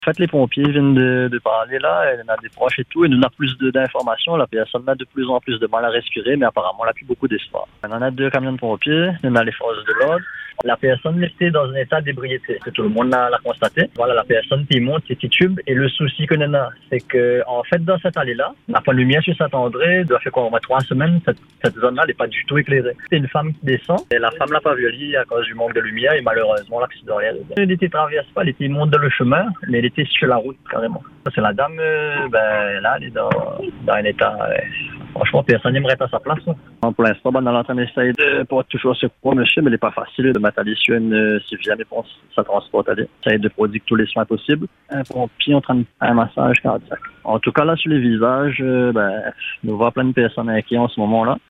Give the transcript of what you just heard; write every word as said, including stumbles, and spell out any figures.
En fait, les pompiers viennent de, de parler là, elle en a des proches et tout, et nous a plus de- d'informations. La personne a de plus en plus de mal à respirer, mais apparemment, elle n'a plus beaucoup d'espoir. On en a deux camions de pompiers, on a les forces de l'ordre. La personne était dans un état d'ébriété, que tout le monde l'a l'a constaté. Voilà, la personne qui monte, c'est titube. Et le souci qu'on en a, c'est que, en fait, dans cette allée-là, on n'a pas de lumière sur Saint-André. Ça fait quoi, au moins trois semaines, cette, cette zone-là n'est pas du tout éclairée. C'est une femme qui descend, et la femme l'a pas violie à cause du manque de lumière, et malheureusement, l'accident est arrivé. Elle était traverse pas, elle était monte dans le chemin, mais elle était sur la route, carrément. C'est la dame, euh, ben, là, elle est dans, dans un état, euh, franchement, personne n'aimerait être à sa place. Hein. Pour l'instant, ben, on est en train d'essayer de pour toujours secours, monsieur, mais il n'est pas facile de mettre à l'issue une euh, si jamais pour ça transporte à essayer de prodiguer tous les soins possibles. Un pompier en train de faire un massage cardiaque. En tout cas, là, sur les visages, euh, ben, on voit plein de personnes inquiètes en ce moment-là.